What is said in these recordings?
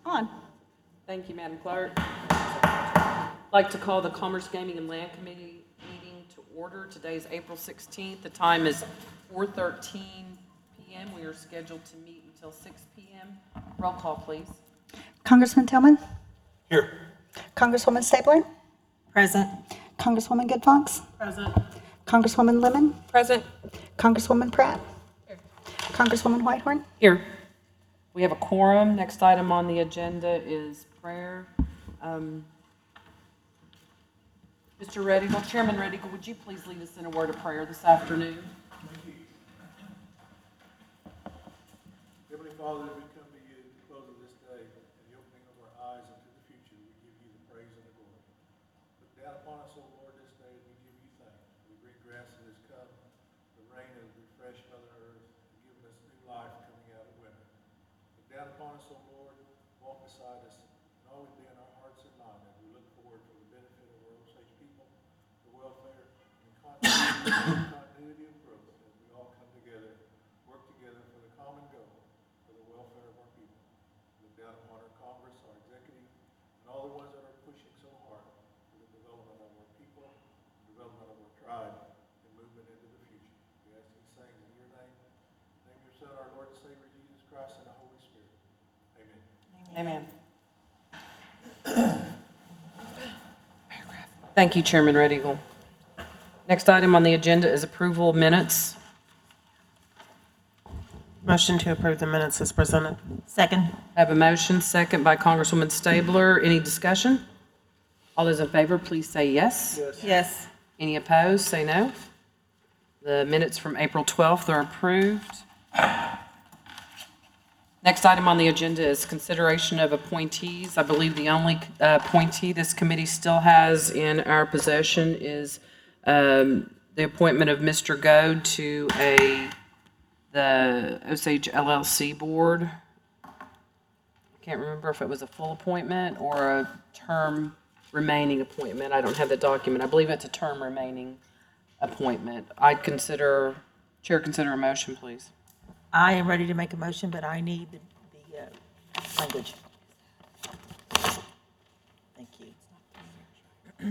On. Thank you, Madam Clerk. I'd like to call the Commerce, Gaming, and Land Committee meeting to order. Today is April 16th. The time is 4:13 p.m. We are scheduled to meet until 6 p.m. Roll call, please. Congressman Tillman? Here. Congresswoman Stabler? Present. Congresswoman Good Fox? Present. Congresswoman Lemon? Present. Congresswoman Pratt? Congresswoman Whitehorn? Here. We have a quorum. Next item on the agenda is prayer. Mr. Redigal, Chairman Redigal, would you please lead us in a word of prayer this afternoon? Heavenly Father, as we come to you at the close of this day and the opening of our eyes into the future, we give you the praise and the glory. Look down upon us, O Lord, this day, and we give you thanks. We bring grass that has come, the rain has refreshed Mother Earth, and given us new life coming out of winter. Look down upon us, O Lord, walk beside us, and always be in our hearts and minds as we look forward to the benefit of our Osage people, the welfare, and continuity of growth as we all come together, work together for the common goal, for the welfare of our people. Look down upon our Congress, our executive, and all the ones that are pushing so hard for the development of our people, development of our tribe, and movement into the future. We ask these things in your name, in the name of your Son, our Lord and Savior, Jesus Christ, and the Holy Spirit. Amen. Amen. Thank you, Chairman Redigal. Next item on the agenda is approval of minutes. Motion to approve the minutes as presented. Second. I have a motion, second by Congresswoman Stabler. Any discussion? All those in favor, please say yes. Yes. Any opposed, say no. The minutes from April 12th are approved. Next item on the agenda is consideration of appointees. I believe the only appointee this committee still has in our possession is the appointment of Mr. Goad to the Osage LLC board. I can't remember if it was a full appointment or a term remaining appointment. I don't have the document. I believe it's a term remaining appointment. Chair, consider a motion, please. I am ready to make a motion, but I need the language. Thank you.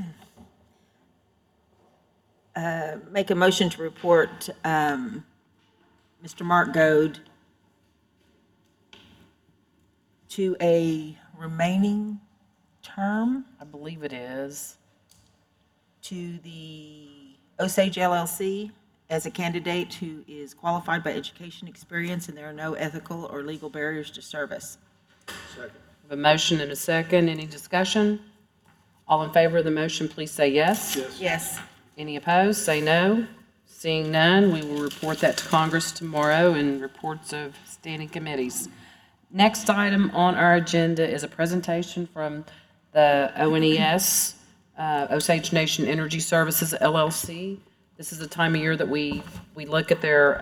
Make a motion to report Mr. Mark Goad to a remaining term I believe it is. to the Osage LLC as a candidate who is qualified by education experience, and there are no ethical or legal barriers to service. Second. I have a motion and a second. Any discussion? All in favor of the motion, please say yes. Yes. Yes. Any opposed, say no. Seeing none, we will report that to Congress tomorrow in reports of standing committees. Next item on our agenda is a presentation from the ONES, Osage Nation Energy Services LLC. This is the time of year that we look at their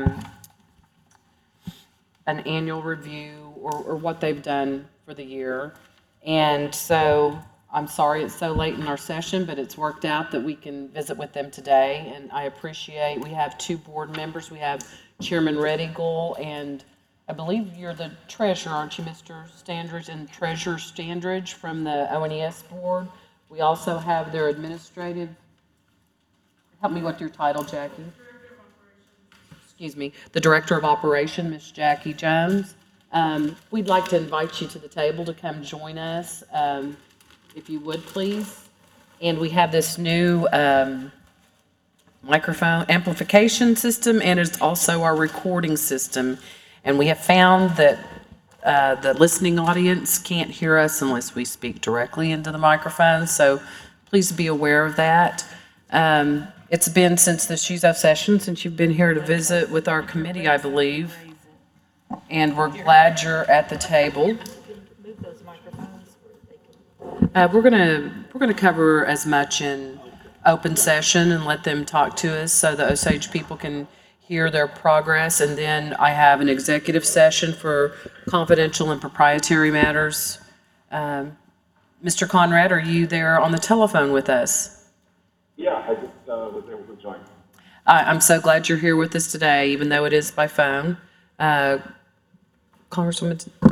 an annual review or what they've done for the year. And so I'm sorry it's so late in our session, but it's worked out that we can visit with them today. And I appreciate, we have two board members. We have Chairman Redigal, and I believe you're the treasurer, aren't you, Mr. Standridge, and Treasurer Standridge from the ONES board. We also have their administrative, help me with your title, Jackie. Excuse me, the Director of Operation, Ms. Jackie Jones. We'd like to invite you to the table to come join us, if you would, please. And we have this new microphone amplification system, and it's also our recording system. And we have found that the listening audience can't hear us unless we speak directly into the microphone, so please be aware of that. It's been since the SHUSO session, since you've been here to visit with our committee, I believe. And we're glad you're at the table. Move those microphones where they can. We're gonna cover as much in open session and let them talk to us so the Osage people can hear their progress. And then I have an executive session for confidential and proprietary matters. Mr. Conrad, are you there on the telephone with us? Yeah, I just was able to join. I'm so glad you're here with us today, even though it is by phone. Congresswoman,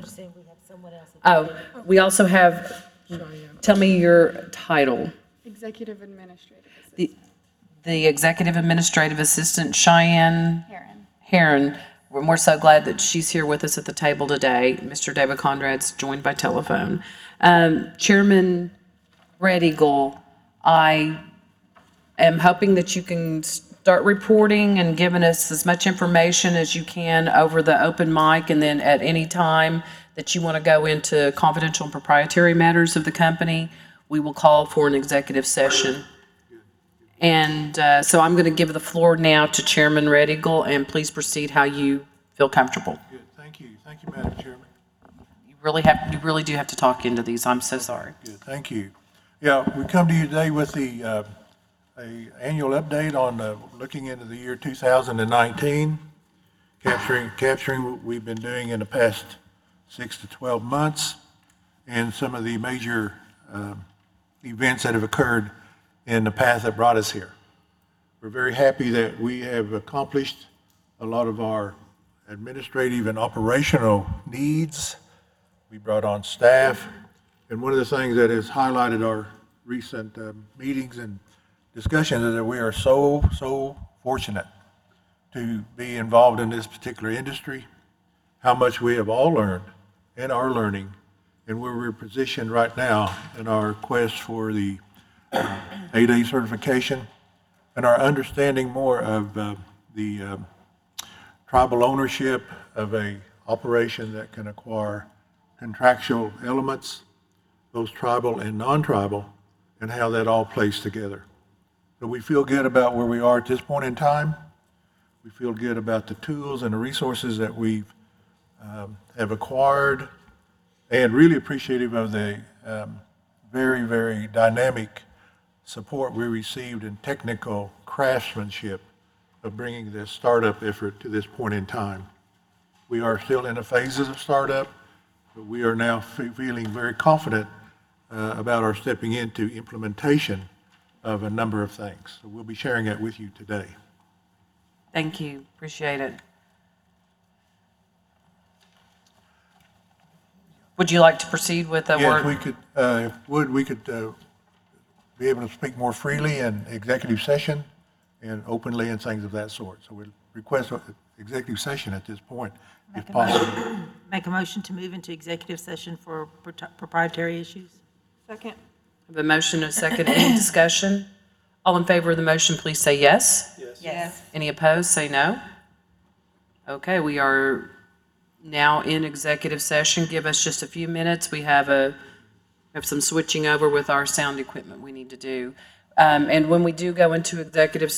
understand we have someone else. Oh, we also have, tell me your title. Executive Administrative Assistant. The Executive Administrative Assistant, Cheyenne Karen. Heron. We're so glad that she's here with us at the table today. Mr. David Conrad's joined by telephone. Chairman Red Eagle, I am hoping that you can start reporting and giving us as much information as you can over the open mic, and then at any time that you want to go into confidential and proprietary matters of the company, we will call for an executive session. And so I'm going to give the floor now to Chairman Red Eagle, and please proceed how you feel comfortable. Good, thank you, Madam Chairman. You really do have to talk into these. I'm so sorry. Good, thank you. Yeah, we come to you today with the, a annual update on, looking into the year 2019, capturing what we've been doing in the past 6 to 12 months, and some of the major, events that have occurred in the path that brought us here. We're very happy that we have accomplished a lot of our administrative and operational needs. We brought on staff, and one of the things that has highlighted our recent meetings and discussions is that we are so fortunate to be involved in this particular industry, how much we have all learned and are learning, and where we're positioned right now in our quest for the 8A certification, and our understanding more of the tribal ownership of a operation that can acquire contractual elements, both tribal and non-tribal, and how that all plays together. So we feel good about where we are at this point in time. We feel good about the tools and the resources that we have acquired, and really appreciative of the very, very dynamic support we received in technical craftsmanship of bringing this startup effort to this point in time. We are still in the phases of startup, but we are now feeling very confident about our stepping into implementation of a number of things. So we'll be sharing that with you today. Thank you. Appreciate it. Would you like to proceed with a Yes, word? we could, we could be able to speak more freely in executive session and openly and things of that sort. So we request executive session at this point, if possible. Make a motion to move into executive session for proprietary issues. Second. I have a motion and a second. Any discussion? All in favor of the motion, please say yes. Yes. Any opposed, say no. Okay, we are now in executive session. Give us just a few minutes. We have some switching over with our sound equipment we need to do. And when we do go into executive